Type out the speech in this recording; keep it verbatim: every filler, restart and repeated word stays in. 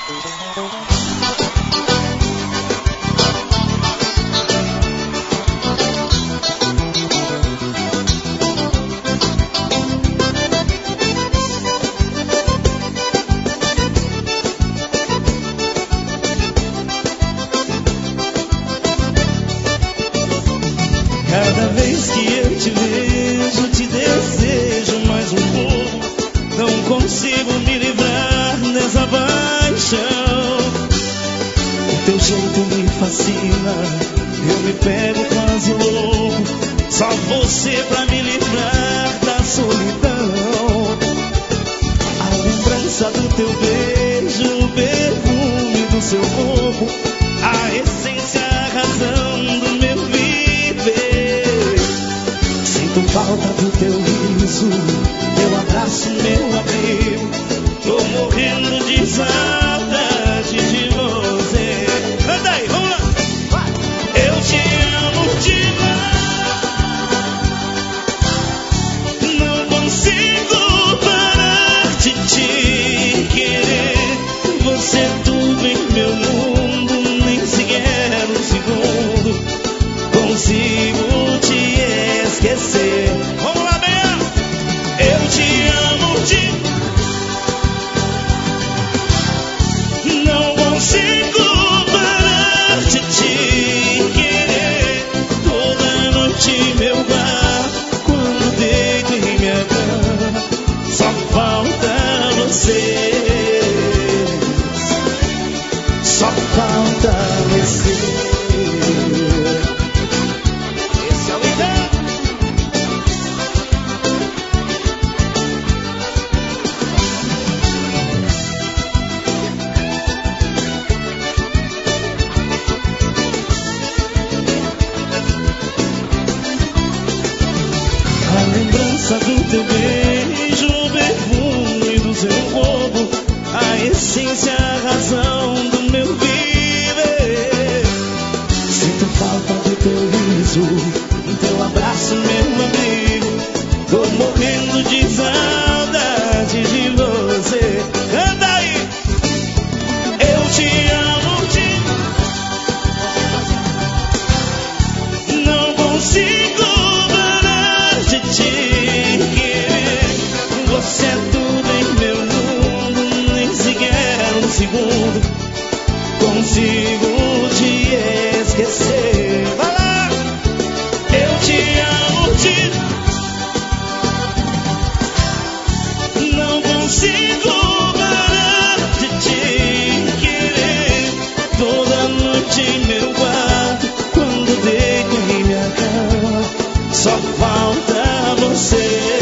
Cada vez que eu te vejo, te desejo mais um pouco. Não consigo me livrar dessa paixão. O teu jeito me fascina, eu me pego quase louco. Só você pra me livrar da solidão. A lembrança do teu beijo, o perfume do seu corpo, a essência, a razão do meu viver. Sinto falta do teu riso, teu abraço, meu abrigo. Tô morrendo de saudade de você. Canta aí, vamos lá. Eu te amo demais, não consigo parar de te querer. Você é tudo em meu mundo, nem sequer um segundo consigo te esquecer. Vamos lá, bem. Eu te amo demais, não consigo parar de te querer. Toda noite meu bar, quando deito em minha cama, só falta você. Só falta você. Esse é o Idão. A lembrança do teu beijo, o perfume do seu corpo, a essência, a razão do meu viver. Sinto falta do teu riso, do teu abraço, meu amigo. Tô morrendo de saudade de você. Canta aí. Eu te amo demais, não consigo parar de te querer. Você é tudo em meu mundo, nem sequer um segundo consigo te esquecer. Vai lá. Eu te amo demais, não consigo parar de te querer. Toda noite em meu quarto, quando deito em minha cama, só falta você.